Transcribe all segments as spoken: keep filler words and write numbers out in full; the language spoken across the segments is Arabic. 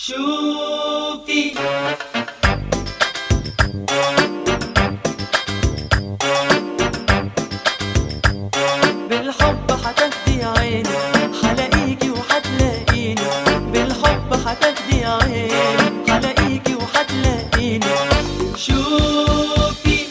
شوفي بالحب هتاخدي عيني، هلاقيكي وهتلاقيني. بالحب هتاخدي عيني، هلاقيكي وهتلاقيني. شوفي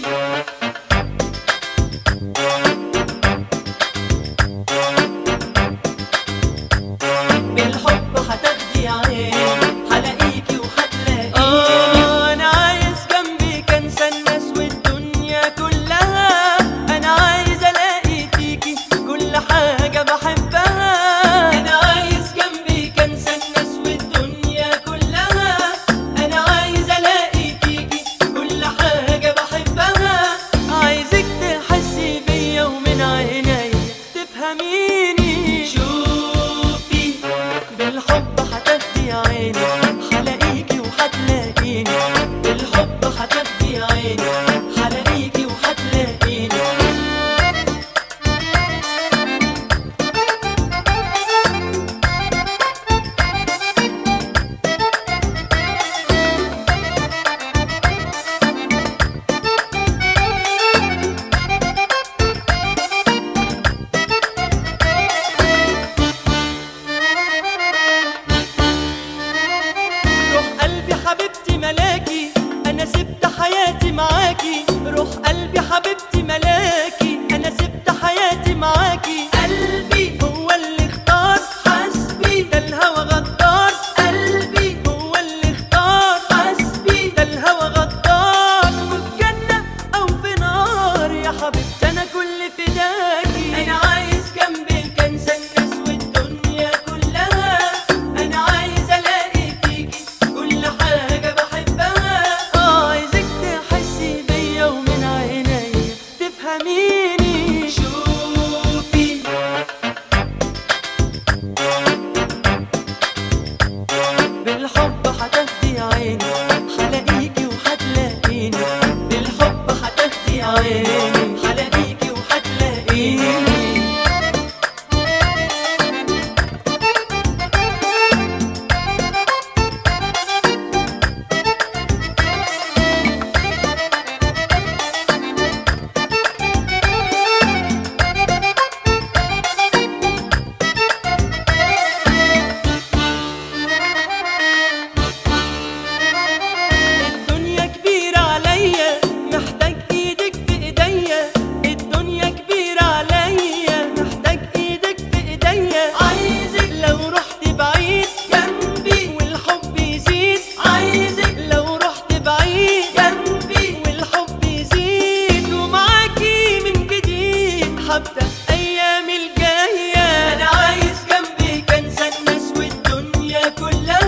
بالحب هتاخدي عيني، هلاقيكي وهتلاقيني. آه أنا عايز جنبك أنسى الناس والدنيا كلها. أنا عايز ألاقي فيكي كل حاجة بحبها. أنا عايز جنبك أنسى الناس والدنيا كلها. أنا عايز ألاقي فيكي كل حاجة بحبها. عايزك تحسي بيا ومن عينيا تفهميني. شوفي بالحب هتاخدي عيني، هلاقيكي وهتلاقيني. بالحب هتاخدي عيني، هلاقيكي وهتلاقيني. روح قلبي حبيبتي ملاكي، انا سبت حياتي معاكي. روح قلبي حبيبتي ملاكي، انا سبت حياتي معاكي. قلبي هو اللي اختار حسبي، ده الهوى غدار. قلبي هو اللي اختار حسبي، ده الهوى غدار. وفي جنة او في نار يا حبيبتي انا كل فداكي. انا عايز جنبك انسى الناس والدنيا كلها. انا عايز الاقي فيكي كل حاجة بحبها. آه عايزك تحسي بيا ومن عينيا تفهميني. شوفي بالحب هتاخدي عيني، هلاقيكي وهتلاقيني. بالحب هتاخدي عيني، هلاقيكي وهتلاقيني. الدنيا كبيرة عليا، محتاج ايدك في ايديا. الدنيا كبيرة عليا، محتاج ايدك في ايديا. عايزك لو رحت بعيد جنبي والحب يزيد. عايزك لو رحت بعيد جنبي والحب يزيد. ومعاكي من جديد هبدأ ايامي الجاية. انا عايز جنبك انسى الناس والدنيا كلها.